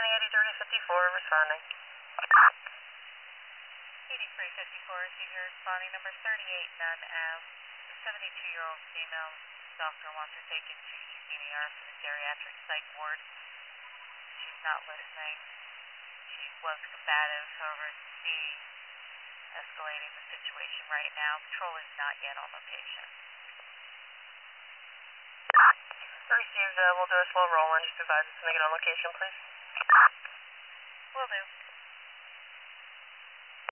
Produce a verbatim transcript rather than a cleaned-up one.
County eighty-three fifty-four, responding. eighty-three fifty-four, senior responding, number thirty-eight Nunn Ave. seventy-two-year-old female doctor wants her taken to U C B R for the geriatric psych ward. She's not listening. She was combative, however, de-escalating the situation right now. Patrol is not yet on location. Received, uh, we'll do a slow roll and just advise us to make it on location, please. Will do.